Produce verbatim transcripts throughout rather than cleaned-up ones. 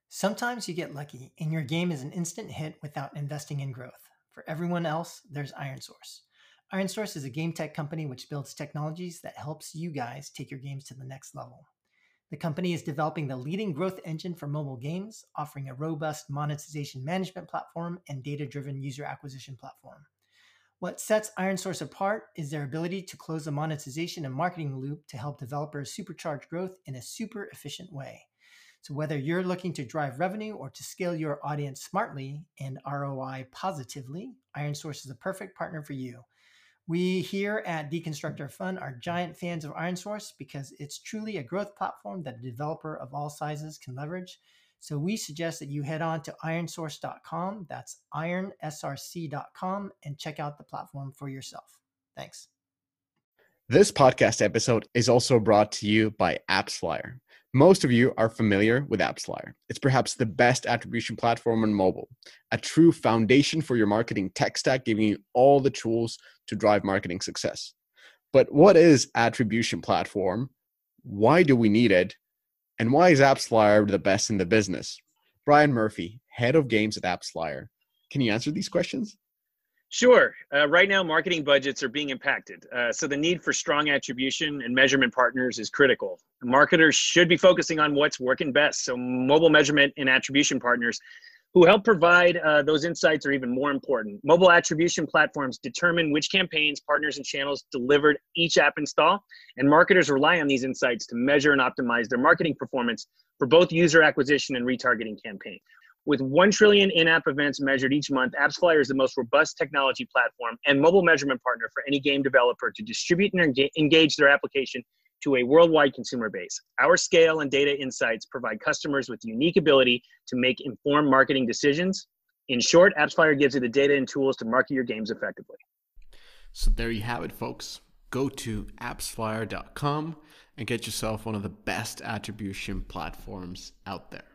Sometimes you get lucky and your game is an instant hit without investing in growth. For everyone else, there's ironSource. ironSource is a game tech company which builds technologies that helps you guys take your games to the next level. The company is developing the leading growth engine for mobile games, offering a robust monetization management platform and data-driven user acquisition platform. What sets ironSource apart is their ability to close the monetization and marketing loop to help developers supercharge growth in a super efficient way. So whether you're looking to drive revenue or to scale your audience smartly and R O I positively, ironSource is a perfect partner for you. We here at Deconstructor Fund are giant fans of ironSource because it's truly a growth platform that a developer of all sizes can leverage. So we suggest that you head on to iron source dot com, that's iron s r c dot com, and check out the platform for yourself. Thanks. This podcast episode is also brought to you by AppsFlyer. Most of you are familiar with AppsFlyer. It's perhaps the best attribution platform on mobile, a true foundation for your marketing tech stack, giving you all the tools to drive marketing success. But what is attribution platform? Why do we need it? And why is AppsFlyer the best in the business? Brian Murphy, head of games at AppsFlyer. Can you answer these questions? Sure. Uh, right now, marketing budgets are being impacted. Uh, so the need for strong attribution and measurement partners is critical. Marketers should be focusing on what's working best. So mobile measurement and attribution partners who help provide uh, those insights are even more important. Mobile attribution platforms determine which campaigns, partners, and channels delivered each app install, and marketers rely on these insights to measure and optimize their marketing performance for both user acquisition and retargeting campaigns. With one trillion in-app events measured each month, AppsFlyer is the most robust technology platform and mobile measurement partner for any game developer to distribute and engage their application to a worldwide consumer base. Our scale and data insights provide customers with the unique ability to make informed marketing decisions. In short, AppsFlyer gives you the data and tools to market your games effectively. So there you have it, folks. Go to apps flyer dot com and get yourself one of the best attribution platforms out there.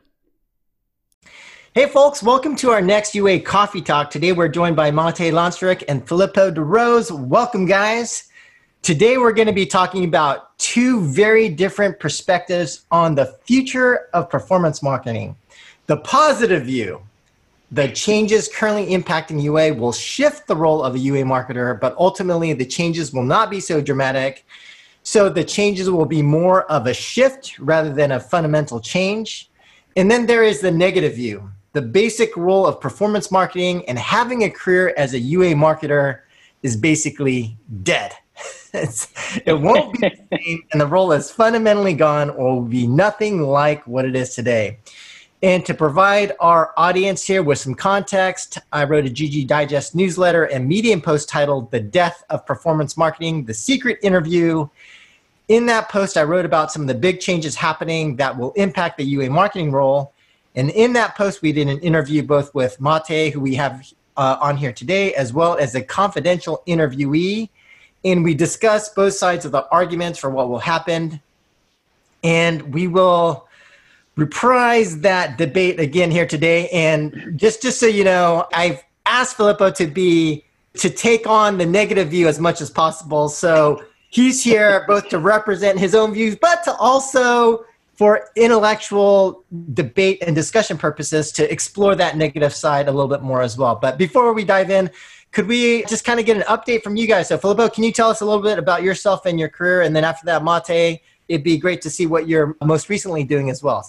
Hey folks, welcome to our next U A Coffee Talk. Today we're joined by Mate Lanstrik and Filippo DeRose. Welcome, guys. Today we're going to be talking about two very different perspectives on the future of performance marketing. The positive view, the changes currently impacting U A will shift the role of a U A marketer, but ultimately the changes will not be so dramatic. So the changes will be more of a shift rather than a fundamental change. And then there is the negative view. The basic role of performance marketing and having a career as a U A marketer is basically dead. It's, it won't be the same, and the role is fundamentally gone or will be nothing like what it is today. And to provide our audience here with some context, I wrote a G G Digest newsletter and Medium post titled The Death of Performance Marketing, The Secret Interview. In that post, I wrote about some of the big changes happening that will impact the U A marketing role. And in that post, we did an interview both with Mate, who we have uh, on here today, as well as a confidential interviewee. And we discussed both sides of the arguments for what will happen. And we will reprise that debate again here today. And just, just so you know, I've asked Filippo to be, to take on the negative view as much as possible. So he's here both to represent his own views, but to also, for intellectual debate and discussion purposes, to explore that negative side a little bit more as well. But before we dive in, could we just kind of get an update from you guys? So Filippo, can you tell us a little bit about yourself and your career? And then after that, Mate, it'd be great to see what you're most recently doing as well.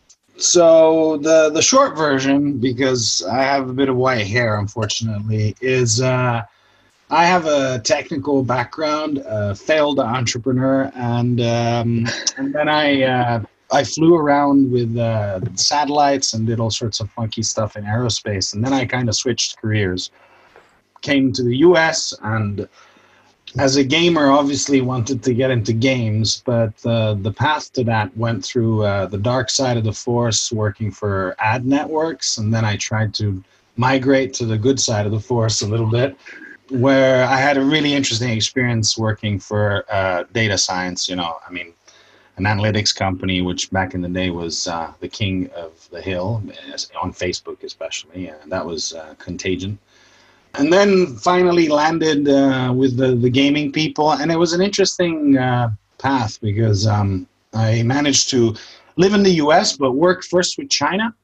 So the, the short version, because I have a bit of white hair, unfortunately, is uh, I have a technical background, a failed entrepreneur, and um, and then I uh, I flew around with uh, satellites and did all sorts of funky stuff in aerospace, and then I kind of switched careers. Came to the U S and as a gamer, obviously wanted to get into games, but uh, the path to that went through uh, the dark side of the force, working for ad networks, and then I tried to migrate to the good side of the force a little bit, where I had a really interesting experience working for uh, data science. You know, I mean, an analytics company, which back in the day was uh, the king of the hill, on Facebook especially, and that was uh, Contagion. And then finally landed uh, with the, the gaming people. And it was an interesting uh, path because um, I managed to live in the U S, but work first with China.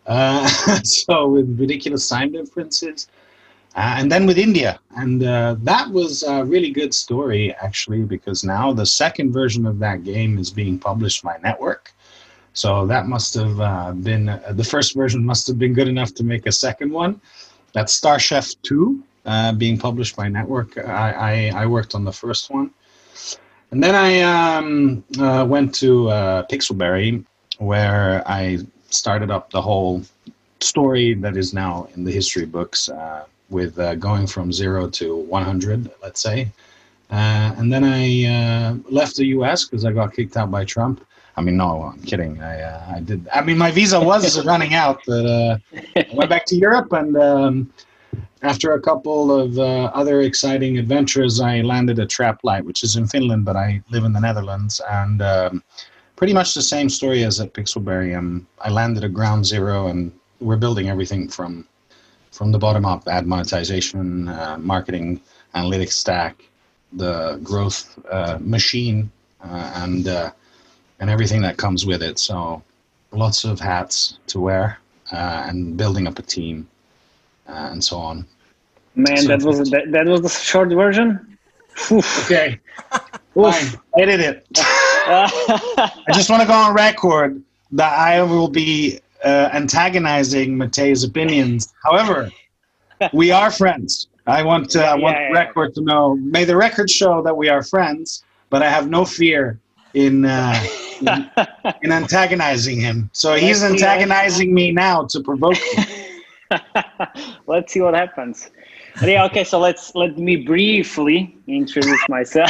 Uh, so with ridiculous time differences. Uh, and then with India. And uh, that was a really good story, actually, because now the second version of that game is being published by Network. So that must have uh, been, uh, the first version must have been good enough to make a second one. That's Star Chef two, uh, being published by Network. I, I, I worked on the first one. And then I um, uh, went to uh, Pixelberry, where I started up the whole story that is now in the history books, uh, with uh, going from zero to one hundred, let's say. Uh, and then I uh, left the U S because I got kicked out by Trump. I mean, no, I'm kidding. I uh, I did. I mean, my visa was running out, but uh, I went back to Europe, and um, after a couple of uh, other exciting adventures, I landed at Traplight, which is in Finland, but I live in the Netherlands, and um, pretty much the same story as at Pixelberry. Um, I landed at ground zero, and we're building everything from from the bottom up: ad monetization, uh, marketing, analytics stack, the growth uh, machine, uh, and uh, and everything that comes with it. So lots of hats to wear, uh, and building up a team, uh, and so on. Man, so that was that, that was the short version. Oof. Okay, fine, edit it. I just want to go on record that I will be uh, antagonizing Matej's opinions. However, we are friends. I want uh, I want yeah, the yeah. record to know. May the record show that we are friends, but I have no fear in uh, in, in antagonizing him. So he's Let's see, antagonizing me now to provoke me. Let's see what happens. But yeah, okay, so let's let me briefly introduce myself.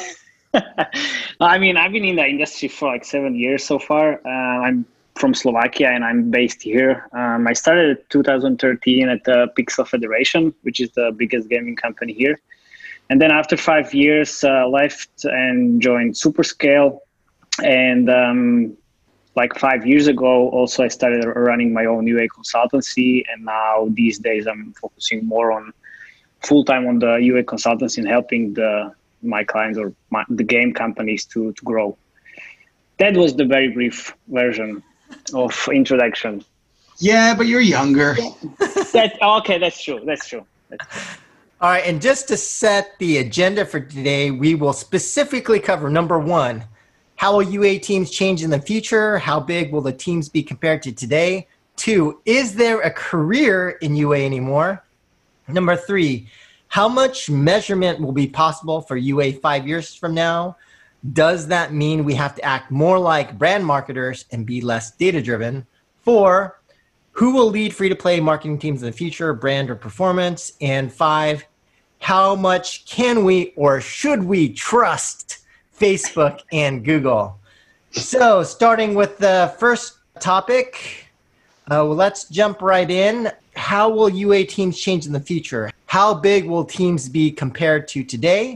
I mean, I've been in the industry for like seven years so far. Uh, I'm from Slovakia and I'm based here. Um, I started in two thousand thirteen at the Pixel Federation, which is the biggest gaming company here. And then after five years, uh, left and joined Superscale. And um, like five years ago, also I started running my own U A consultancy. And now these days I'm focusing more on full-time on the U A consultancy and helping the my clients or my, the game companies to, to grow. That was the very brief version of introduction. Yeah, but you're younger. That, okay, that's true. That's true. That's true. All right, and just to set the agenda for today, we will specifically cover number one, how will U A teams change in the future? How big will the teams be compared to today? Two, is there a career in U A anymore? Number three, how much measurement will be possible for U A five years from now? Does that mean we have to act more like brand marketers and be less data-driven? Four, who will lead free-to-play marketing teams in the future, brand or performance? And five, how much can we or should we trust Facebook and Google? So starting with the first topic, uh, well, let's jump right in. How will U A teams change in the future? How big will teams be compared to today?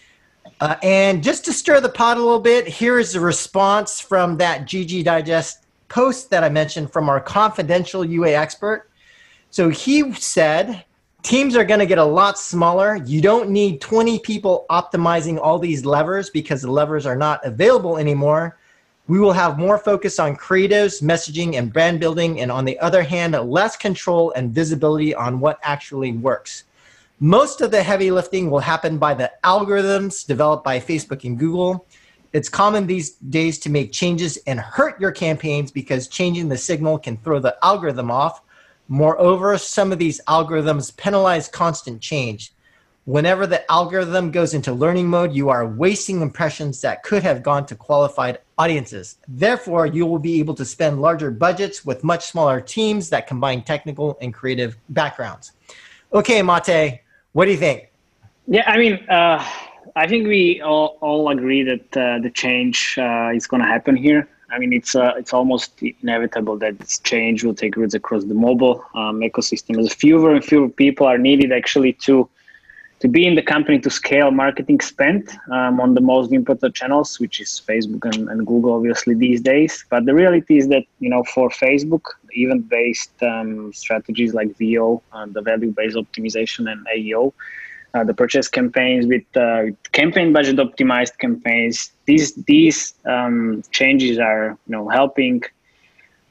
Uh, and just to stir the pot a little bit, here is a response from that G G Digest post that I mentioned from our confidential U A expert. So he said, teams are going to get a lot smaller. You don't need twenty people optimizing all these levers because the levers are not available anymore. We will have more focus on creatives, messaging, and brand building. And on the other hand, less control and visibility on what actually works. Most of the heavy lifting will happen by the algorithms developed by Facebook and Google. It's common these days to make changes and hurt your campaigns because changing the signal can throw the algorithm off. Moreover, some of these algorithms penalize constant change. Whenever the algorithm goes into learning mode, you are wasting impressions that could have gone to qualified audiences. Therefore, you will be able to spend larger budgets with much smaller teams that combine technical and creative backgrounds. Okay, Mate, what do you think? Yeah, I mean, uh, I think we all, all agree that uh, the change uh, is going to happen here. I mean, it's uh, it's almost inevitable that this change will take roots across the mobile um, ecosystem. As fewer and fewer people are needed actually to to be in the company to scale marketing spend um, on the most important channels, which is Facebook and, and Google, obviously, these days. But the reality is that, you know, for Facebook, event-based um, strategies like V O, uh, the value-based optimization, and A E O, uh, the purchase campaigns with uh, campaign budget optimized campaigns, these these um, changes are, you know, helping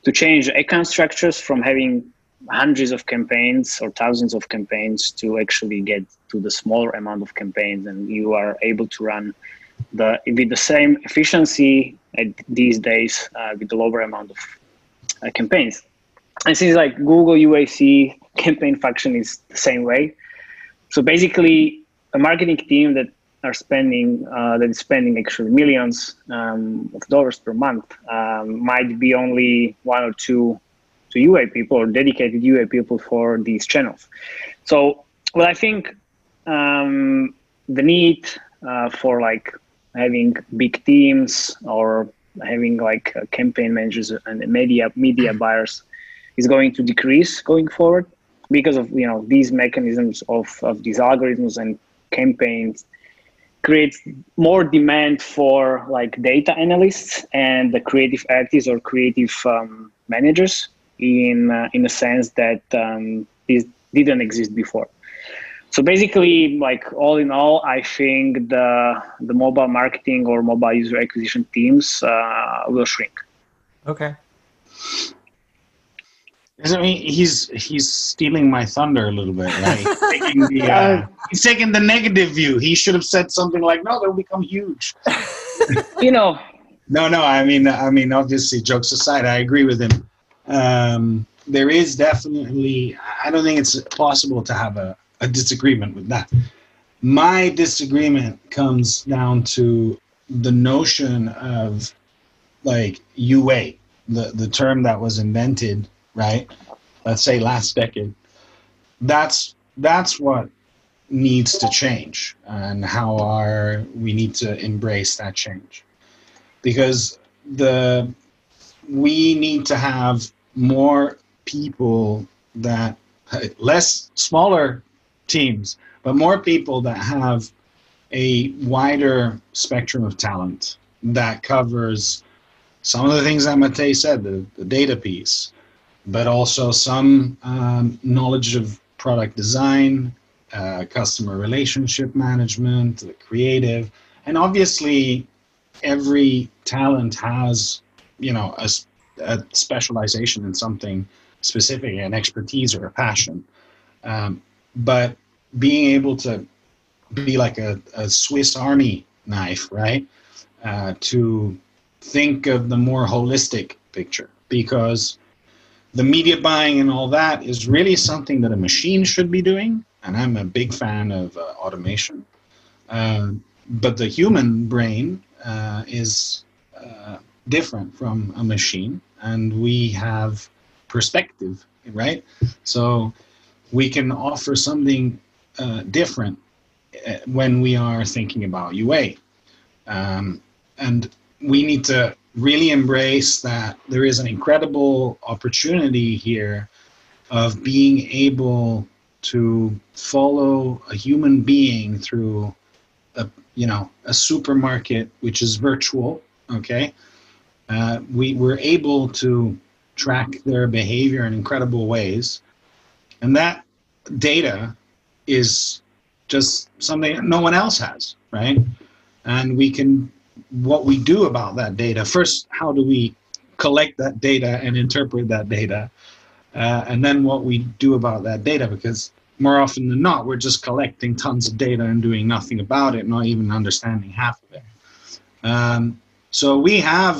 to change account structures from having hundreds of campaigns or thousands of campaigns to actually get to the smaller amount of campaigns, and you are able to run the with the same efficiency at these days uh, with the lower amount of uh, campaigns. And since like Google U A C campaign function is the same way, so basically a marketing team that are spending uh, that is spending actually millions um, of dollars per month um, might be only one or two to U A people or dedicated U A people for these channels. So, well, I think um, the need uh, for like having big teams or having like uh, campaign managers and media media buyers is going to decrease going forward because of you know these mechanisms of of these algorithms and campaigns creates more demand for like data analysts and the creative artists or creative um, managers in uh, in a sense that um, this didn't exist before. So basically, like all in all, I think the the mobile marketing or mobile user acquisition teams uh, will shrink. Okay. I mean, he's he's stealing my thunder a little bit, right? He's taking the, uh, he's taking the negative view. He should have said something like, "No, they'll become huge." You know. No, no. I mean, I mean, obviously, jokes aside, I agree with him. Um, there is definitely. I don't think it's possible to have a, a disagreement with that. My disagreement comes down to the notion of like U A, the the term that was invented. Right, let's say last decade. That's that's what needs to change, and how are we need to embrace that change, because the we need to have more people that less smaller teams, but more people that have a wider spectrum of talent that covers some of the things that Matej said, the, the data piece, but also some um, knowledge of product design, uh, customer relationship management, the creative, and obviously every talent has, you know, a, a specialization in something specific, an expertise or a passion. Um, but being able to be like a, a Swiss Army knife, right, uh, to think of the more holistic picture, because the media buying and all that is really something that a machine should be doing, and I'm a big fan of uh, automation. Uh, but the human brain uh, is uh, different from a machine, and we have perspective, right? So we can offer something uh, different when we are thinking about U A. Um, and we need to really embrace that there is an incredible opportunity here of being able to follow a human being through a, you know, a supermarket, which is virtual, okay? Uh, we were able to track their behavior in incredible ways. And that data is just something no one else has, right? And we can what we do about that data. First, how do we collect that data and interpret that data? Uh, and then what we do about that data, because more often than not, we're just collecting tons of data and doing nothing about it, not even understanding half of it. Um, so we have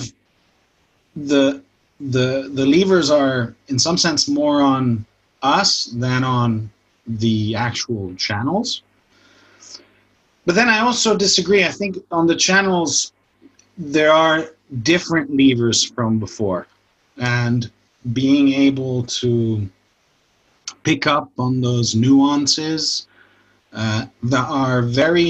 the, the, the levers are in some sense more on us than on the actual channels. But then I also disagree. I think on the channels, there are different levers from before, and being able to pick up on those nuances uh, that are very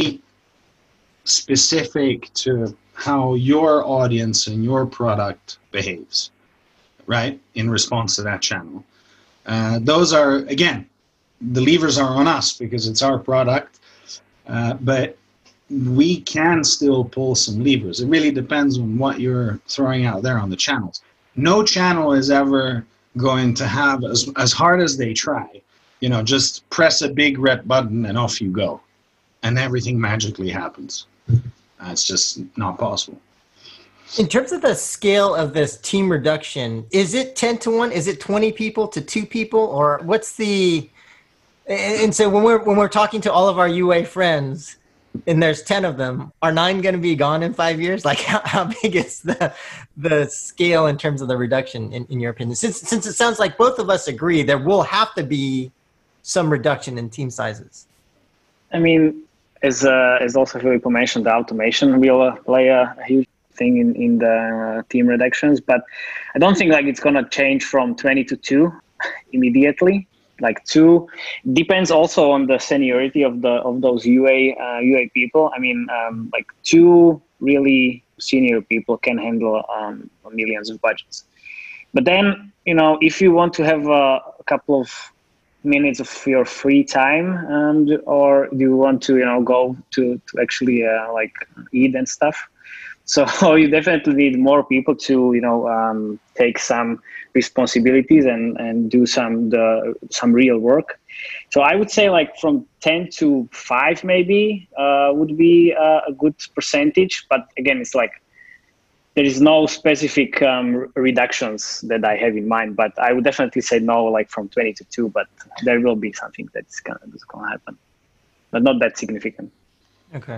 specific to how your audience and your product behaves, right, in response to that channel. Uh, those are, again, the levers are on us because it's our product, uh, but we can still pull some levers. It really depends on what you're throwing out there on the channels. No channel is ever going to have, as, as hard as they try, you know, just press a big red button and off you go, and everything magically happens. Uh, it's just not possible. In terms of the scale of this team reduction, is it ten to one? Is it twenty people to two people? Or what's the, and so when we're, when we're talking to all of our U A friends and there's ten of them, are nine going to be gone in five years? Like how, how big is the, the scale in terms of the reduction in, in your opinion? Since, since it sounds like both of us agree there will have to be some reduction in team sizes. I mean, as, uh, as also Filippo mentioned, the automation will uh, play a, a huge thing in, in the uh, team reductions, but I don't think like it's going to change from twenty to two immediately. Like two depends also on the seniority of the of those U A uh, U A people. I mean, um, like two really senior people can handle um, millions of budgets. But then, you know, if you want to have a, a couple of minutes of your free time, and or do you want to, you know, go to to actually uh, like eat and stuff. So you definitely need more people to, you know, um, take some responsibilities and, and do some the some real work. So I would say like from ten to five maybe uh, would be uh, a good percentage. But again, it's like there is no specific um, reductions that I have in mind. But I would definitely say no, like from twenty to two. But there will be something that's gonna that's gonna happen, but not that significant. Okay.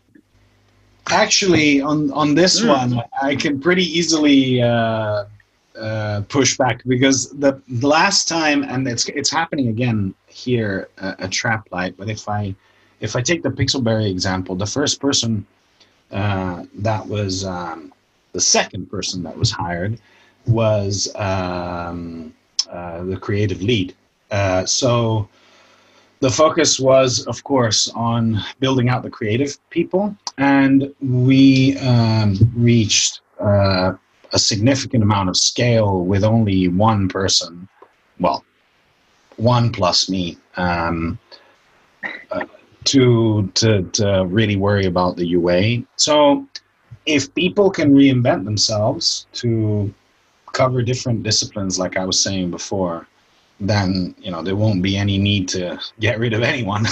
Actually, on, on this mm. one, I can pretty easily uh, uh, push back because the last time, and it's it's happening again here uh, at Traplight. But if I if I take the Pixelberry example, the first person uh, that was um, the second person that was hired was um, uh, the creative lead. Uh, so. The focus was, of course, on building out the creative people, and we um, reached uh, a significant amount of scale with only one person, well, one plus me, um, uh, to, to, to really worry about the U A. So if people can reinvent themselves to cover different disciplines, like I was saying before, then, you know, there won't be any need to get rid of anyone.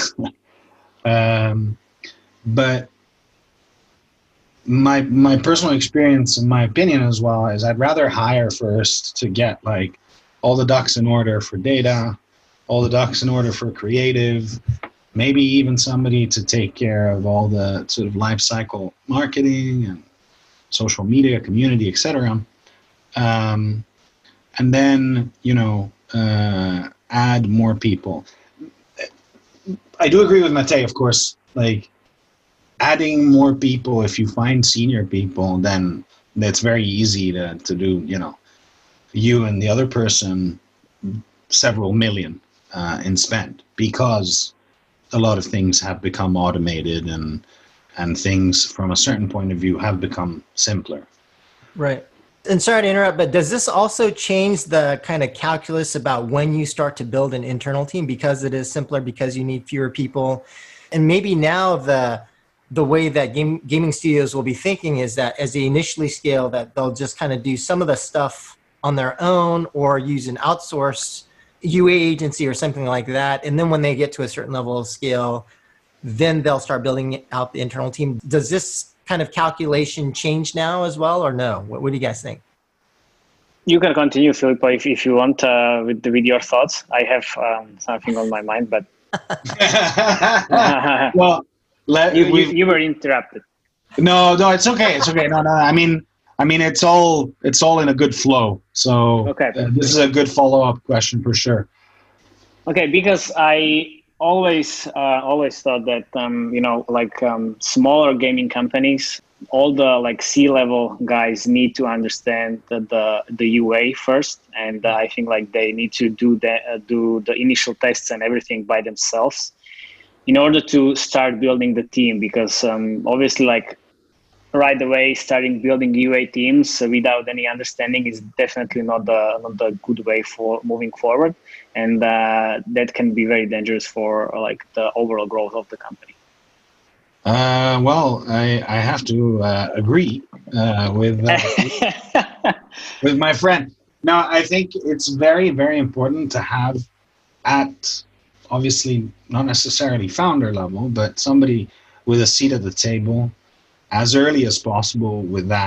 um, but my my personal experience and my opinion as well is I'd rather hire first to get like all the ducks in order for data, all the ducks in order for creative, maybe even somebody to take care of all the sort of life cycle marketing and social media, community, et cetera. Um, and then, you know, uh, add more people. I do agree with Matej, of course, like adding more people, if you find senior people, then it's very easy to, to do, you know, you and the other person several million uh, in spend because a lot of things have become automated and and things from a certain point of view have become simpler. Right. And sorry to interrupt, but does this also change the kind of calculus about when you start to build an internal team because it is simpler, because you need fewer people? And maybe now the the way that game, gaming studios will be thinking is that as they initially scale, that they'll just kind of do some of the stuff on their own or use an outsourced U A agency or something like that. And then when they get to a certain level of scale, then they'll start building out the internal team. Does this kind of calculation change now as well, or no? What, what do you guys think? You can continue, Filippo, if, if you want uh, with, with your thoughts. I have um, something on my mind, but well, let, you, you, you were interrupted. No, no, it's okay. It's okay. No, no. I mean, I mean, it's all it's all in a good flow. So okay. uh, this is a good follow-up question for sure. Okay, because I always uh, always thought that um, you know, like um, smaller gaming companies, all the like C-level guys need to understand the the, the U A first, and uh, I think like they need to do the uh, do the initial tests and everything by themselves in order to start building the team. Because um, obviously, like right away, starting building U A teams without any understanding is definitely not the not the good way for moving forward, and uh, that can be very dangerous for like the overall growth of the company. Uh, well, I, I have to uh, agree uh, with uh, with my friend. Now, I think it's very, very important to have at, obviously, not necessarily founder level, but somebody with a seat at the table as early as possible with that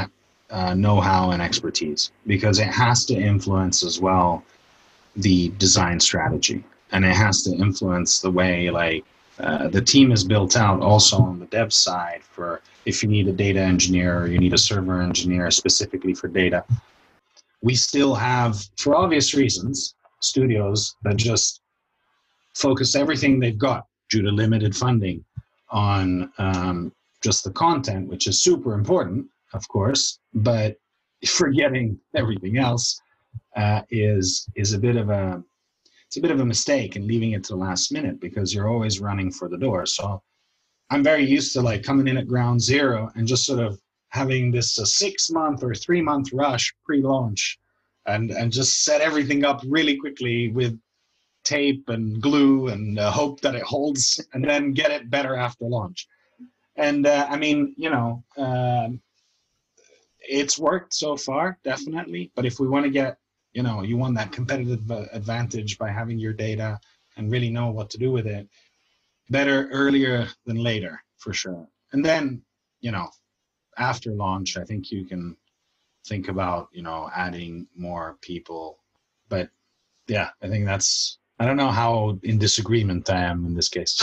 uh, know-how and expertise, because it has to influence as well the design strategy, and it has to influence the way like uh, the team is built out also on the dev side for if you need a data engineer or you need a server engineer specifically for data. We still have, for obvious reasons, studios that just focus everything they've got due to limited funding on um, just the content, which is super important, of course, but forgetting everything else uh, is is a bit of a it's a bit of a mistake, and leaving it to the last minute because you're always running for the door. So I'm very used to like coming in at ground zero and just sort of having this a six month or three month rush pre-launch, and and just set everything up really quickly with tape and glue and uh, hope that it holds, and then get it better after launch. And uh, I mean, you know, um, it's worked so far, definitely. But if we want to get, you know, you want that competitive uh, advantage by having your data and really know what to do with it, better earlier than later, for sure. And then, you know, after launch, I think you can think about, you know, adding more people. But yeah, I think that's, I don't know how in disagreement I am in this case.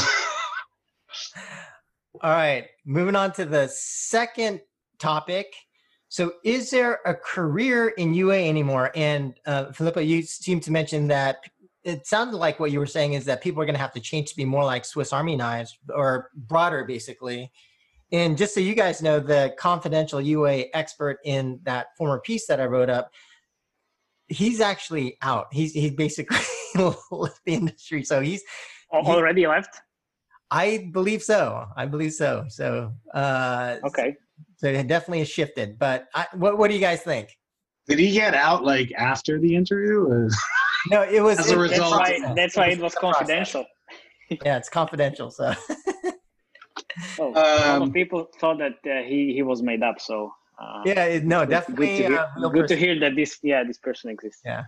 All right, moving on to the second topic. So is there a career in U A anymore? And uh, Filippo, you seem to mention that it sounded like what you were saying is that people are going to have to change to be more like Swiss Army knives, or broader, basically. And just so you guys know, the confidential U A expert in that former piece that I wrote up, he's actually out. He's he basically left the industry. So he's already he, left. I believe so. I believe so. So uh, okay. So it definitely has shifted. But I, what what do you guys think? Did he get out like after the interview? Or? No, it was as a it, result. That's why, that's why it was confidential. Yeah, it's confidential. So. Oh, um, a lot of people thought that uh, he he was made up. So. Uh, yeah, it, no, good, definitely. Good, to hear, uh, good to hear that this yeah this person exists. Yeah.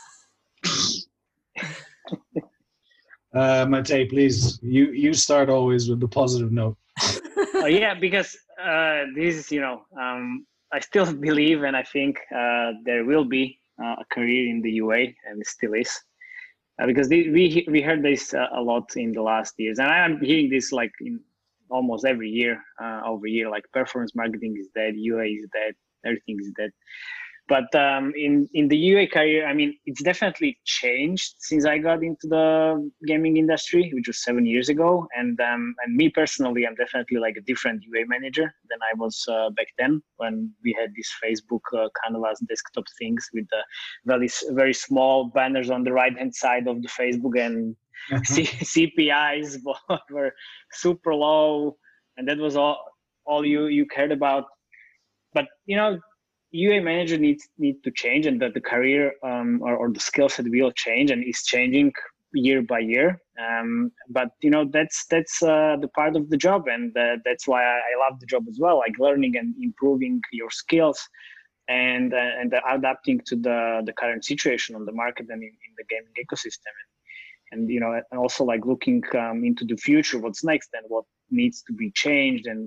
uh, Matej, please, you you start always with the positive note. Oh yeah, because uh, this is, you know, um, I still believe, and I think uh, there will be uh, a career in the U A, and it still is, uh, because the, we we heard this uh, a lot in the last years, and I'm hearing this like in almost every year, uh, over year, like performance marketing is dead, U A is dead, everything is dead. But um, in, in the U A career, I mean, it's definitely changed since I got into the gaming industry, which was seven years ago. And um, and me personally, I'm definitely like a different U A manager than I was uh, back then, when we had these Facebook uh, canvas desktop things with the very, very small banners on the right-hand side of the Facebook, and C- CPIs were super low. And that was all, all you, you cared about. But, you know, U A manager needs need to change, and that the career um, or, or the skill set will change, and is changing year by year. Um, but you know, that's that's uh, the part of the job, and uh, that's why I, I love the job as well. Like learning and improving your skills, and uh, and adapting to the the current situation on the market and in, in the gaming ecosystem, and, and you know, and also like looking um, into the future, what's next and what needs to be changed. And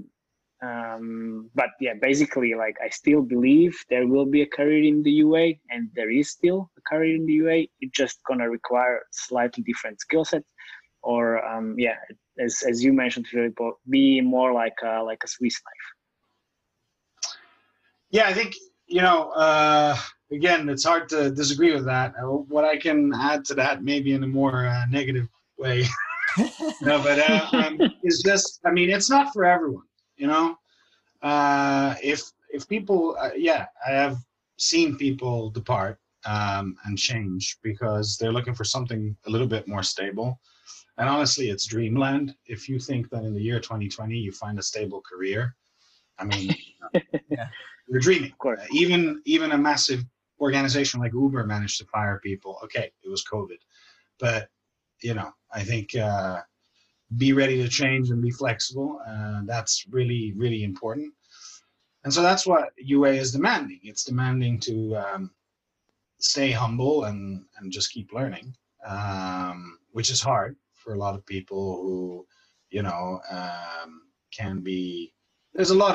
um but yeah, basically, like I still believe there will be a career in the U A, and there is still a career in the U A. It's just gonna require slightly different skill sets, or um yeah, as as you mentioned, Filippo, be more like a, like a Swiss knife. Yeah, I think, you know, uh again, it's hard to disagree with that. What I can add to that, maybe in a more uh, negative way, no, but uh, um, is just, I mean, it's not for everyone. You know, uh, if if people, uh, yeah, I have seen people depart um, and change because they're looking for something a little bit more stable. And honestly, it's dreamland. If you think that in the year twenty twenty you find a stable career, I mean, yeah. You're dreaming. Of course. Uh, even even a massive organization like Uber managed to fire people. Okay, it was COVID, but you know, I think. Uh, be ready to change and be flexible. Uh, that's really, really important. And so that's what U A is demanding. It's demanding to um, stay humble and, and just keep learning, um, which is hard for a lot of people who, you know, um, can be, there's a lot of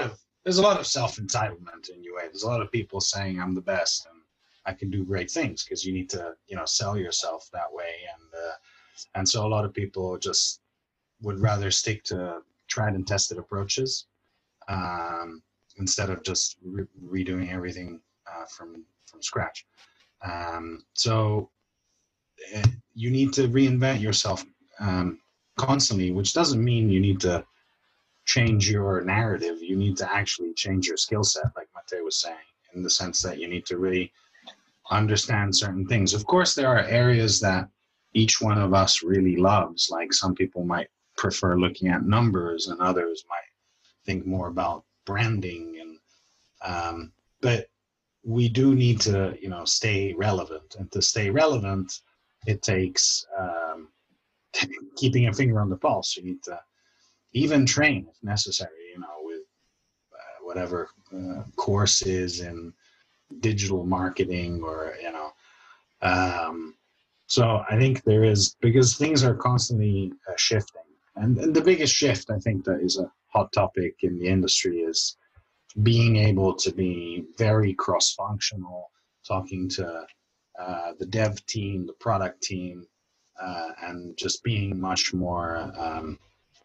there's a lot of self-entitlement in U A. There's a lot of people saying I'm the best and I can do great things, because you need to, you know, sell yourself that way. And, uh, and so a lot of people just would rather stick to tried and tested approaches um, instead of just re- redoing everything uh, from, from scratch. Um, so uh, you need to reinvent yourself um, constantly, which doesn't mean you need to change your narrative. You need to actually change your skill set, like Mate was saying, in the sense that you need to really understand certain things. Of course, there are areas that each one of us really loves. Like some people might prefer looking at numbers, and others might think more about branding. And um, but we do need to, you know, stay relevant. And to stay relevant, it takes um, keeping a finger on the pulse. You need to even train if necessary, you know, with uh, whatever uh, courses in digital marketing, or, you know. Um, so I think there is, because things are constantly uh, shifting. And, and the biggest shift, I think, that is a hot topic in the industry is being able to be very cross-functional, talking to uh, the dev team, the product team, uh, and just being much more um,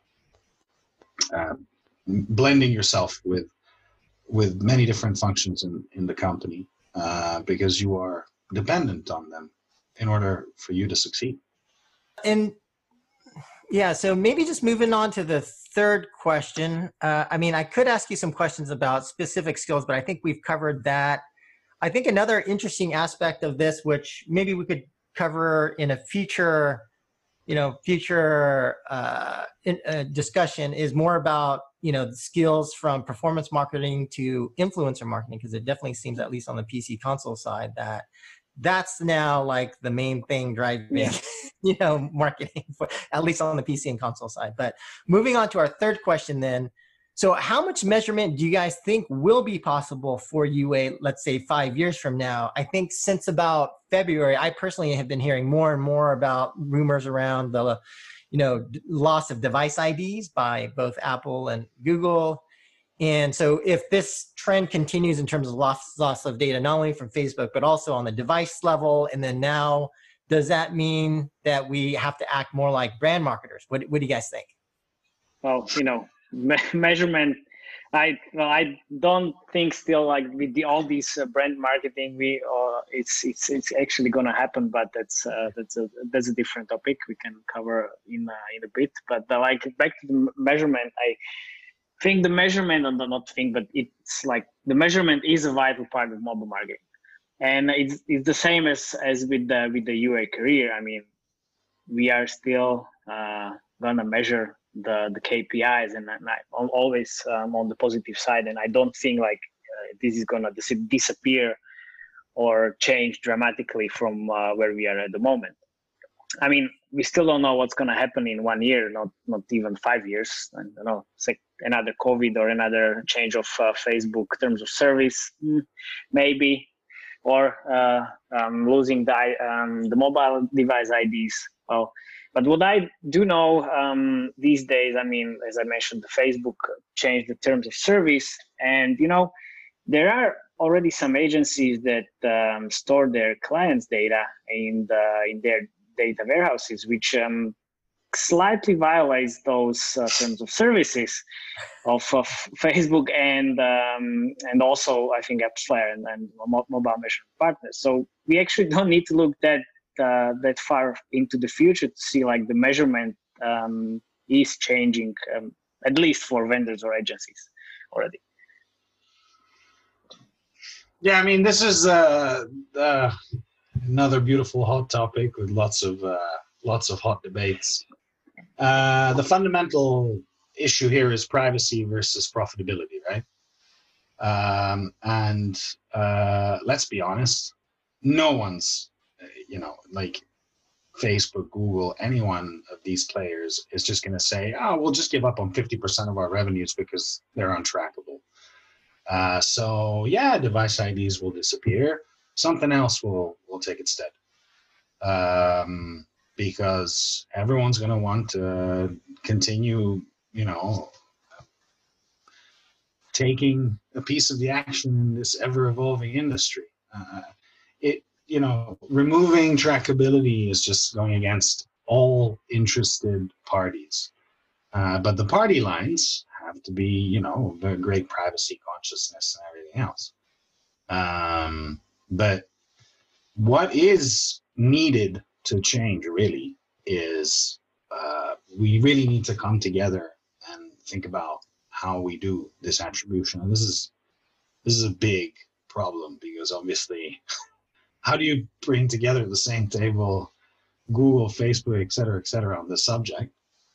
uh, blending yourself with with many different functions in, in the company, uh, because you are dependent on them in order for you to succeed. And yeah, so maybe just moving on to the third question. Uh, I mean, I could ask you some questions about specific skills, but I think we've covered that. I think another interesting aspect of this, which maybe we could cover in a future, you know, future uh, in, uh, discussion, is more about, you know, the skills from performance marketing to influencer marketing, because it definitely seems, at least on the P C console side, that that's now like the main thing driving, yeah. you know, marketing, for, at least on the P C and console side. But moving on to our third question then. So how much measurement do you guys think will be possible for U A, let's say five years from now? I think since about February, I personally have been hearing more and more about rumors around the, you know, loss of device I Ds by both Apple and Google. And so if this trend continues in terms of loss, loss of data, not only from Facebook, but also on the device level, and then now, does that mean that we have to act more like brand marketers? What, what do you guys think? Well, you know, me- measurement, I well, I don't think still like with the, all these uh, brand marketing, we uh, it's it's it's actually going to happen, but that's uh, that's a that's a different topic we can cover in uh, in a bit. But uh, like back to the measurement, I think the measurement, or not think, but it's like the measurement is a vital part of mobile marketing, and it's it's the same as as with the with the U A career. I mean, we are still uh, gonna measure the the K P Is, and I'm always um, on the positive side. And I don't think like uh, this is gonna dis- disappear or change dramatically from uh, where we are at the moment. I mean, we still don't know what's gonna happen in one year, not not even five years. I don't know, it's like another COVID or another change of uh, Facebook terms of service, maybe, or uh, um, losing the um, the mobile device I Ds. Well, but what I do know um, these days, I mean, as I mentioned, the Facebook changed the terms of service, and you know, there are already some agencies that um, store their clients' data in the in their data warehouses, which um, slightly violates those uh, terms of services of, of Facebook and um, and also I think AppsFlyer and, and mobile measurement partners. So we actually don't need to look that uh, that far into the future to see like the measurement um, is changing, um, at least for vendors or agencies already. Yeah, I mean, this is uh, uh, another beautiful hot topic with lots of uh, lots of hot debates. Uh, the fundamental issue here is privacy versus profitability, right? Um, and uh, let's be honest, no one's, you know, like Facebook, Google, any one of these players is just going to say, oh, we'll just give up on fifty percent of our revenues because they're untrackable. Uh, so yeah, device I Ds will disappear. Something else will, will take its stead. Um, because everyone's going to want to continue, you know, taking a piece of the action in this ever-evolving industry. Uh, it, you know, removing trackability is just going against all interested parties. Uh, but the party lines have to be, you know, very great privacy consciousness and everything else. Um, but what is needed to change really is uh, we really need to come together and think about how we do this attribution. And this is this is a big problem because obviously, how do you bring together at the same table Google, Facebook, et cetera, et cetera, on this subject?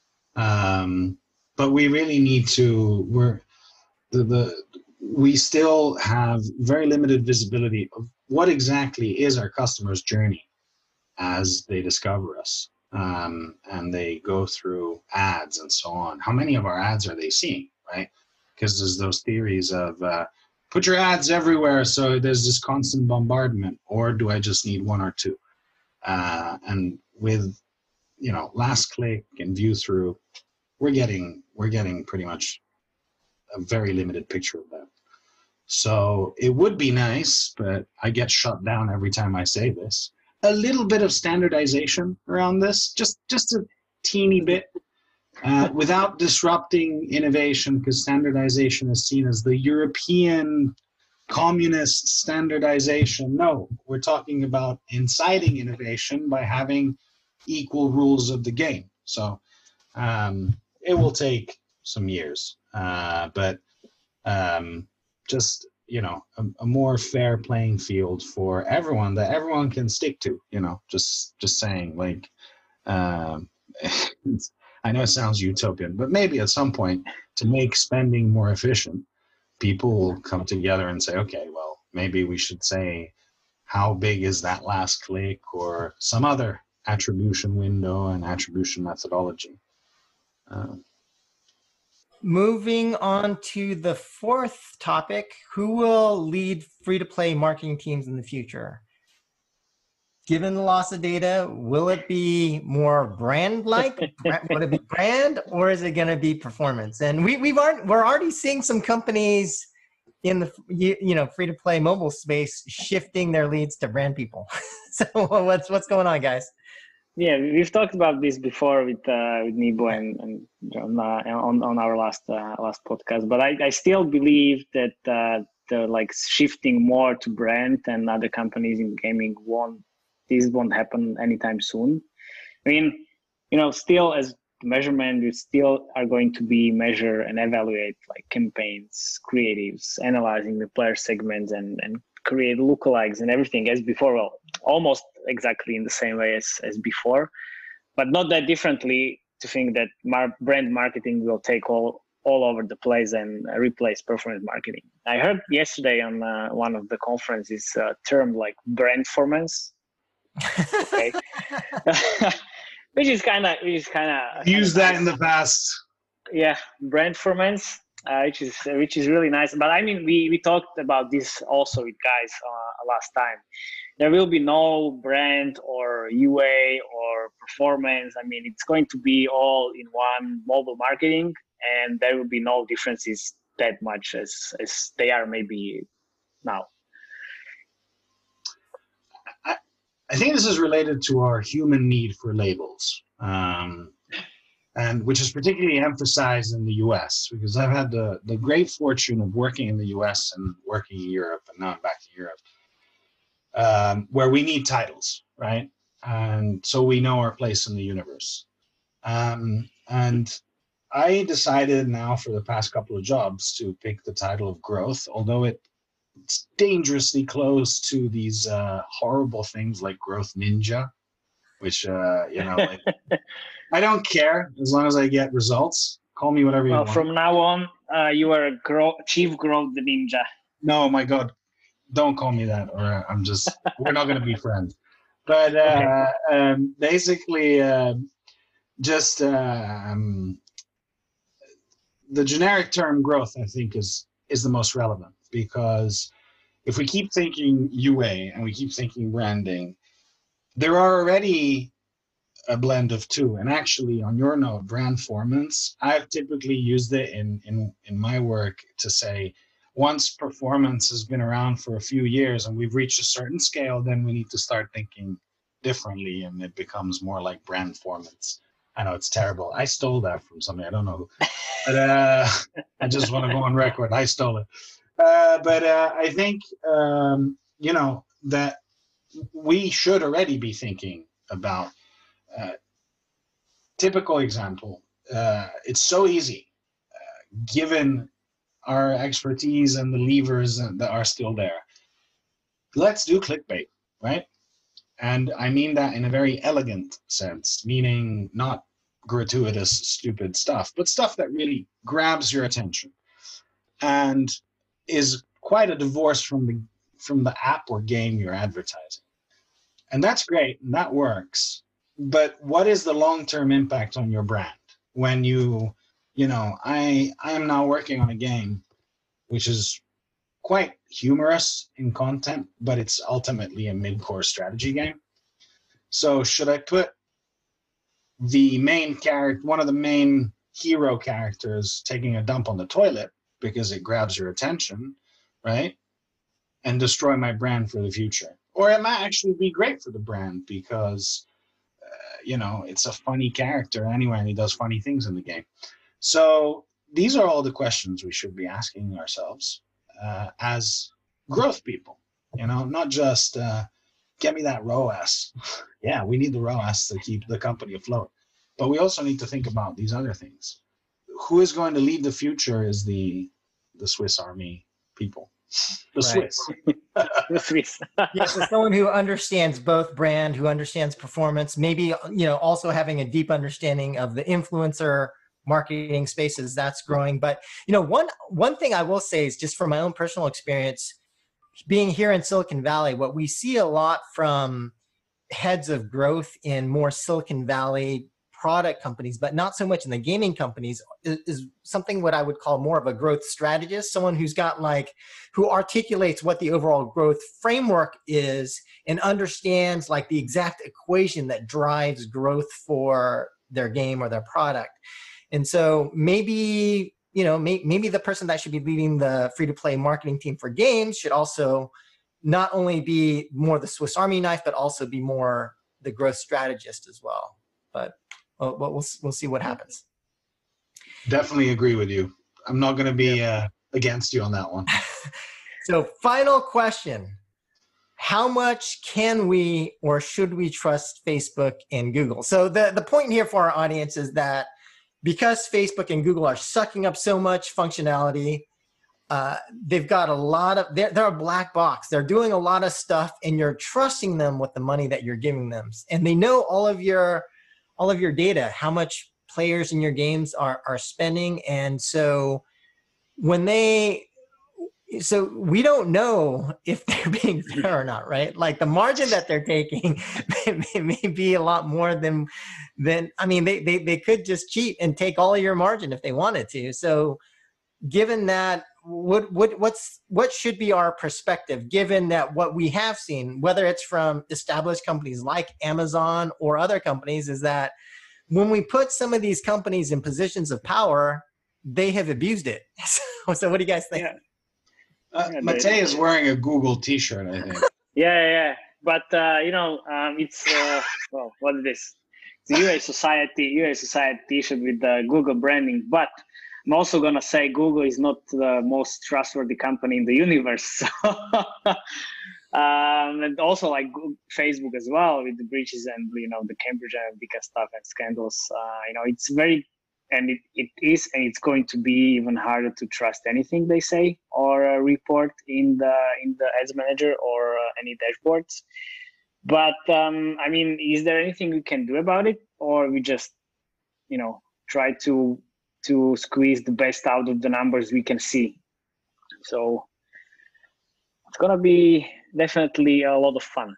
Um, but we really need to. We're the the we still have very limited visibility of what exactly is our customer's journey as they discover us, um, and they go through ads and so on. How many of our ads are they seeing, right? Because there's those theories of uh, put your ads everywhere so there's this constant bombardment, or do I just need one or two? Uh, and with, you know, last click and view through, we're getting we're getting pretty much a very limited picture of that. So it would be nice, but I get shut down every time I say this, a little bit of standardization around this, just just a teeny bit, uh, without disrupting innovation, because standardization is seen as the European communist standardization. No, we're talking about inciting innovation by having equal rules of the game. So um, it will take some years, uh, but um, just, you know, a, a more fair playing field for everyone that everyone can stick to, you know, just just saying, like, um, I know it sounds utopian, but maybe at some point, to make spending more efficient, people will come together and say, okay, well, maybe we should say, how big is that last click, or some other attribution window and attribution methodology. Um, Moving on to the fourth topic, who will lead free-to-play marketing teams in the future? Given the loss of data, will it be more brand-like? Would it be brand, or is it going to be performance? And we, we've already, we're already seeing some companies in the you, you know free-to-play mobile space shifting their leads to brand people. So what's what's going on, guys? Yeah, we've talked about this before with uh, with Nibo and, and John uh, on on our last uh, last podcast. But I, I still believe that uh, the like shifting more to brand and other companies in gaming won't this won't happen anytime soon. I mean, you know, still as measurement, we still are going to be measure and evaluate like campaigns, creatives, analyzing the player segments and and create lookalikes and everything as before. Well, almost exactly in the same way as, as before, but not that differently to think that mar- brand marketing will take all, all over the place and uh, replace performance marketing. I heard yesterday on uh, one of the conferences uh, term like brandformance, okay, which is kind of which is kind of use that nice. In the past. Yeah, brandformance. Uh, which is which is really nice. But I mean, we we talked about this also with guys uh, last time. There will be no brand or U A or performance. I mean, it's going to be all in one mobile marketing, and there will be no differences that much as as they are maybe now. I, I think this is related to our human need for labels. Um, and which is particularly emphasized in the U S, because I've had the, the great fortune of working in the U S and working in Europe, and now I'm back to Europe, um, where we need titles, right? And so we know our place in the universe. Um, and I decided now for the past couple of jobs to pick the title of growth, although it, it's dangerously close to these uh, horrible things like Growth Ninja, which, uh, you know, like, I don't care as long as I get results. Call me whatever you well, want. From now on, uh, you are a grow- chief growth ninja. No, my God, don't call me that, or I'm just, we're not going to be friends. But uh, okay. um, basically, uh, just uh, um, the generic term growth, I think, is is the most relevant, because if we keep thinking U A and we keep thinking branding, there are already a blend of two. And actually, on your note, brandformance, I've typically used it in, in, in my work to say, once performance has been around for a few years and we've reached a certain scale, then we need to start thinking differently, and it becomes more like brandformance. I know it's terrible. I stole that from somebody. I don't know who. But uh, I just want to go on record. I stole it. Uh, but uh, I think, um, you know, that we should already be thinking about uh, typical example. Uh, it's so easy, uh, given our expertise and the levers that are still there. Let's do clickbait, right? And I mean that in a very elegant sense, meaning not gratuitous, stupid stuff, but stuff that really grabs your attention and is quite a divorce from the from the app or game you're advertising. And that's great, and that works. But what is the long-term impact on your brand when you, you know, I I am now working on a game which is quite humorous in content, but it's ultimately a mid-core strategy game. So should I put the main character, one of the main hero characters, taking a dump on the toilet because it grabs your attention, right? And destroy my brand for the future? Or it might actually be great for the brand because, uh, you know, it's a funny character anyway, and he does funny things in the game. So these are all the questions we should be asking ourselves uh, as growth people, you know, not just uh, get me that R O A S. Yeah, we need the R O A S to keep the company afloat. But we also need to think about these other things. Who is going to lead the future is the the Swiss Army people. The Right. Swiss. The Swiss. Yeah, so someone who understands both brand, who understands performance, maybe, you know, also having a deep understanding of the influencer marketing spaces that's growing. But, you know, one one thing I will say is just from my own personal experience, being here in Silicon Valley, what we see a lot from heads of growth in more Silicon Valley product companies, but not so much in the gaming companies, is, is something what I would call more of a growth strategist, someone who's got like, who articulates what the overall growth framework is and understands like the exact equation that drives growth for their game or their product. And so maybe, you know, may, maybe the person that should be leading the free-to-play marketing team for games should also not only be more the Swiss Army knife, but also be more the growth strategist as well. But well, we'll we'll see what happens. Definitely agree with you. I'm not going to be uh, against you on that one. So final question. How much can we or should we trust Facebook and Google? So the, the point here for our audience is that because Facebook and Google are sucking up so much functionality, uh, they've got a lot of, they're, they're a black box. They're doing a lot of stuff and you're trusting them with the money that you're giving them. And they know all of your all of your data, how much players in your games are, are spending. And so when they, so we don't know if they're being fair or not, right? Like the margin that they're taking may, may be a lot more than, than I mean, they, they, they could just cheat and take all of your margin if they wanted to. So given that, what, what, what's, what should be our perspective, given that what we have seen, whether it's from established companies like Amazon or other companies, is that when we put some of these companies in positions of power, they have abused it. So, so what do you guys think? Yeah. Uh, Yeah, Matej they- is wearing a Google t-shirt, I think. Yeah, yeah. But uh, you know, um, it's uh, well, what is this? It's U A Society, U A Society T-shirt with the Google branding. But I'm also gonna say Google is not the most trustworthy company in the universe. So, um, and also like Google, Facebook as well with the breaches and you know the Cambridge Analytica stuff and scandals. Uh, you know, it's very and it, it is and it's going to be even harder to trust anything they say or uh, report in the in the ads manager or uh, any dashboards. But um, I mean, is there anything we can do about it, or we just you know try to to squeeze the best out of the numbers we can see? So it's gonna be definitely a lot of fun.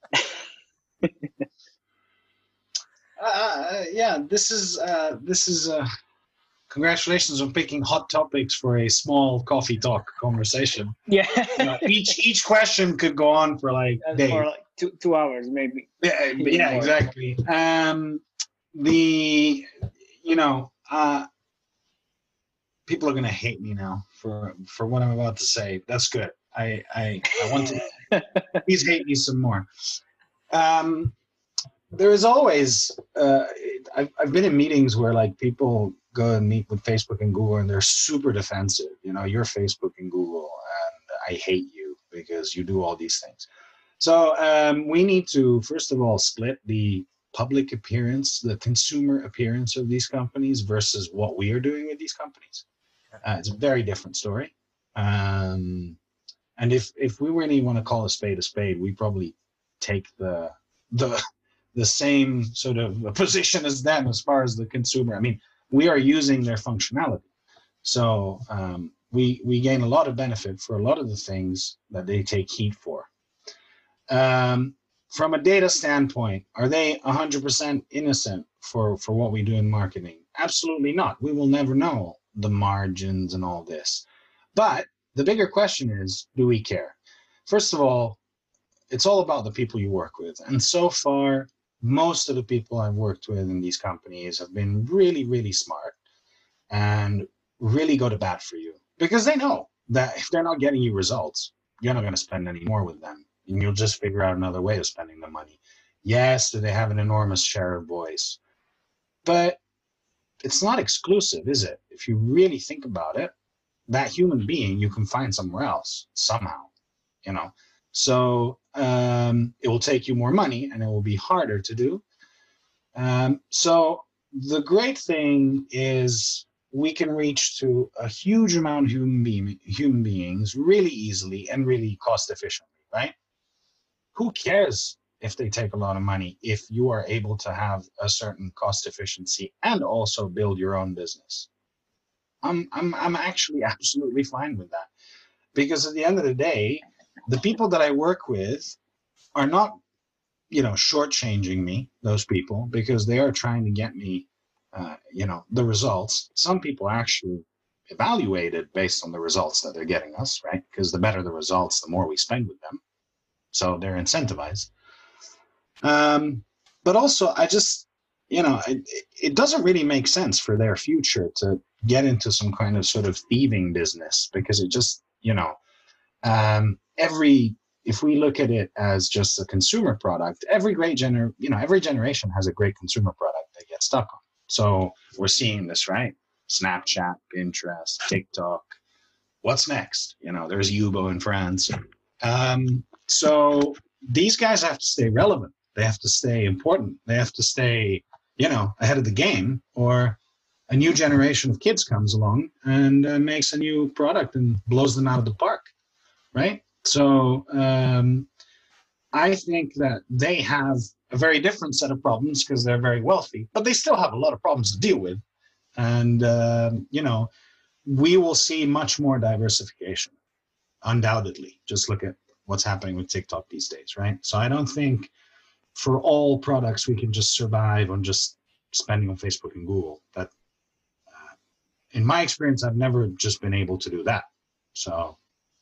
Uh, yeah, this is uh, this is. Uh, congratulations on picking hot topics for a small coffee talk conversation. Yeah. You know, each each question could go on for like And days. for like two two hours maybe. Yeah, yeah, exactly. Um, the you know, uh, people are going to hate me now for for what I'm about to say. That's good. I I, I want to please hate me some more. Um, there is always uh, I've I've been in meetings where like people go and meet with Facebook and Google and they're super defensive. You know, you're Facebook and Google, and I hate you because you do all these things. So um, we need to first of all split the public appearance, the consumer appearance of these companies versus what we are doing with these companies. Uh, it's a very different story. Um, and if if we really want to call a spade a spade, we probably take the the the same sort of position as them as far as the consumer. I mean, we are using their functionality, so um, we we gain a lot of benefit for a lot of the things that they take heat for. Um, from a data standpoint, are they one hundred percent innocent for for what we do in marketing? Absolutely not. We will never know the margins and all this. But the bigger question is, do we care? First of all, it's all about the people you work with. And so far, most of the people I've worked with in these companies have been really, really smart and really go to bat for you because they know that if they're not getting you results, you're not going to spend any more with them. And you'll just figure out another way of spending the money. Yes, do they have an enormous share of voice? But it's not exclusive, is it? If you really think about it, that human being you can find somewhere else somehow, you know. So um, it will take you more money and it will be harder to do. Um, so the great thing is we can reach to a huge amount of human, being, human beings really easily and really cost efficiently, right? Who cares if they take a lot of money if you are able to have a certain cost efficiency and also build your own business? I'm I'm I'm actually absolutely fine with that, because at the end of the day, the people that I work with are not, you know, shortchanging me, those people, because they are trying to get me, uh, you know, the results. Some people are actually evaluated based on the results that they're getting us, right? Because the better the results, the more we spend with them. So they're incentivized. Um, but also, I just, you know, it, it doesn't really make sense for their future to get into some kind of sort of thieving business, because it just, you know, um, every, if we look at it as just a consumer product, every great gener, you know, every generation has a great consumer product they get stuck on. So we're seeing this, right? Snapchat, Pinterest, TikTok. What's next? You know, there's Yubo in France. Um, so these guys have to stay relevant. They have to stay important. They have to stay, you know, ahead of the game, or a new generation of kids comes along and uh, makes a new product and blows them out of the park, right? So um, I think that they have a very different set of problems because they're very wealthy, but they still have a lot of problems to deal with. And, uh, you know, we will see much more diversification, undoubtedly. Just look at what's happening with TikTok these days, right? So I don't think for all products we can just survive on just spending on Facebook and Google. That, uh, in my experience, I've never just been able to do that. So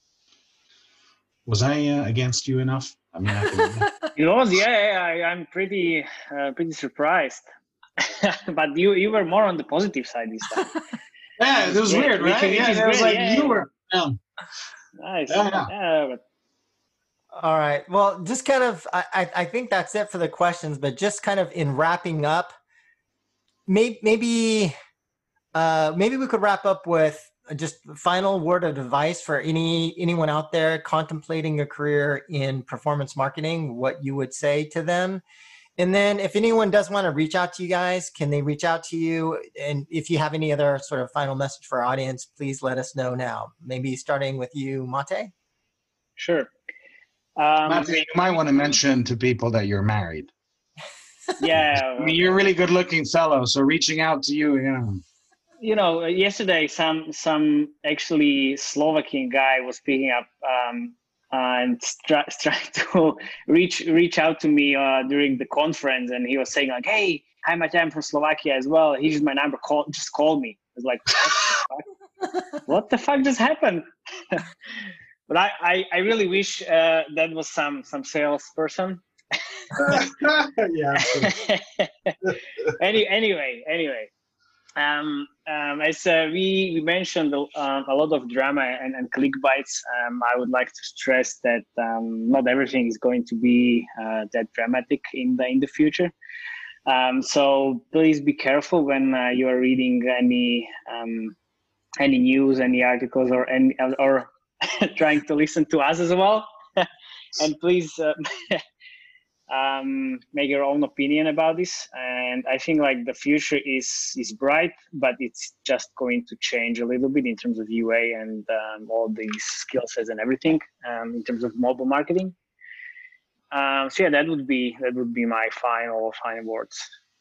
was I uh, against you enough? I mean, I can, It was, yeah, yeah, I, I'm pretty, uh, pretty surprised. But you, you were more on the positive side this time. yeah, it was Yeah, weird, which- right? which Yeah, is it was great, like yeah, you yeah. were. Um, Nice. Yeah, yeah. Yeah, but All right. Well, just kind of, I, I I think that's it for the questions, but just kind of in wrapping up, maybe, maybe, uh, maybe we could wrap up with just final word of advice for any, anyone out there contemplating a career in performance marketing, what you would say to them. And then if anyone does want to reach out to you guys, can they reach out to you? And if you have any other sort of final message for our audience, please let us know now. Maybe starting with you, Mate. sure. Um, Matthew, you might want to mention to people that you're married. yeah. I mean, you're a really good-looking fellow, so reaching out to you, you know. You know, yesterday some some actually Slovakian guy was picking up um, and try, trying to reach reach out to me uh, during the conference, and he was saying like, "Hey, hi, Mate, I'm from Slovakia as well. Here's my number. Call, just call me." I was like, "What the fuck, what the fuck just happened?" but I, I, I really wish uh, that was some some salesperson. Yeah. Any, anyway, anyway. Um, um, as uh, we, we mentioned uh, a lot of drama and, and click bites, um, I would like to stress that um, not everything is going to be uh, that dramatic in the in the future. Um, so please be careful when uh, you are reading any um, any news, any articles, or any or trying to listen to us as well. And please. Uh, Um, make your own opinion about this, and I think like the future is is bright, but it's just going to change a little bit in terms of U A and um, all these skill sets and everything um, in terms of mobile marketing. Um, so yeah, that would be that would be my final final words.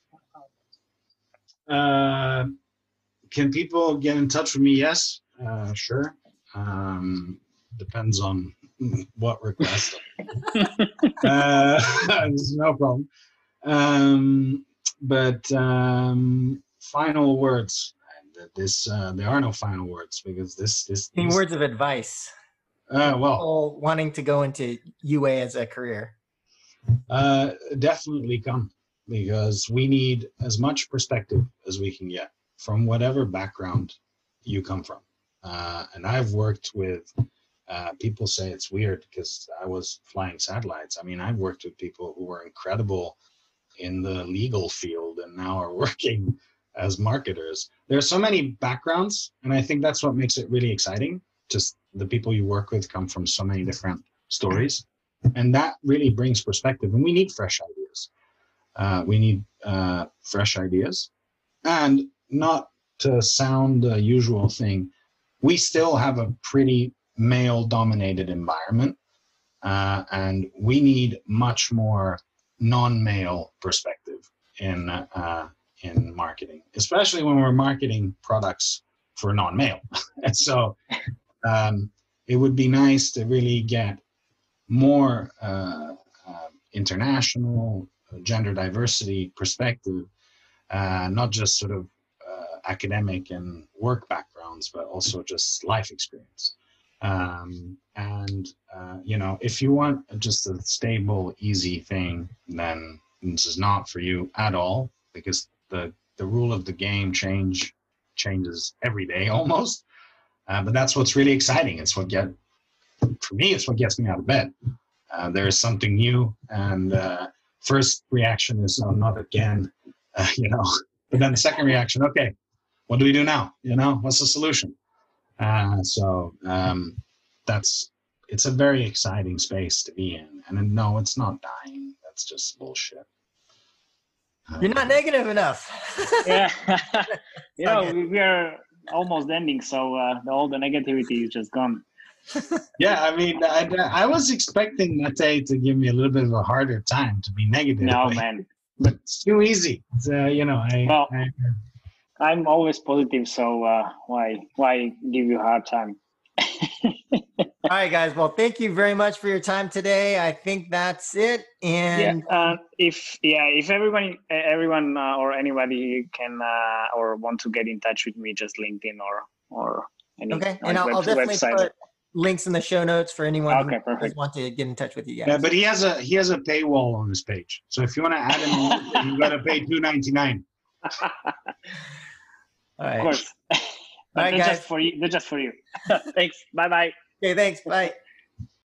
Uh, can people get in touch with me? Yes, uh, sure. Um, depends on what request. uh, there's no problem. Um, but um, final words. This uh, there are no final words because this this. Any this words of advice? uh, well, People wanting to go into U A as a career. uh, definitely come because we need as much perspective as we can get from whatever background you come from. Uh, and I've worked with. Uh, people say it's weird because I was flying satellites. I mean, I've worked with people who were incredible in the legal field and now are working as marketers. There are so many backgrounds, and I think that's what makes it really exciting. Just the people you work with come from so many different stories, and that really brings perspective. And we need fresh ideas. Uh, we need uh, fresh ideas, and not to sound the usual thing, we still have a pretty male-dominated environment, uh, and we need much more non-male perspective in uh, in marketing, especially when we're marketing products for non-male. And so, um, it would be nice to really get more uh, uh, international gender diversity perspective, uh, not just sort of uh, academic and work backgrounds, but also just life experience. Um, and, uh, you know, if you want just a stable, easy thing, then this is not for you at all, because the, the rule of the game change changes every day almost. Uh, but that's what's really exciting. It's what get, for me, it's what gets me out of bed. Uh, there is something new, and uh, first reaction is, oh, not again, uh, you know, but then the second reaction, okay, what do we do now? You know, what's the solution? Uh, so um, that's, it's a very exciting space to be in. And no, it's not dying. That's just bullshit. You're not negative enough. Yeah. You know, we, we are almost ending, so uh, the, all the negativity is just gone. Yeah, I mean, I, I was expecting Mate to give me a little bit of a harder time to be negative. No, but, man. But it's too easy. It's, uh, you know, I... Well, I I'm always positive, so uh, why why give you a hard time? All right, guys. Well, thank you very much for your time today. I think that's it. And yeah, uh, if yeah, if everyone, everyone uh, or anybody can uh, or want to get in touch with me, just LinkedIn or or any. okay, like and I'll, web, I'll definitely website. put links in the show notes for anyone Okay, who perfect. does want to get in touch with you guys. yeah, but he has a he has a paywall on his page. So if you want to add him, you got to pay two ninety-nine. All right. Of course. All right, they're guys. just for you. They're just for you. Thanks. Bye bye. Okay, thanks. Bye.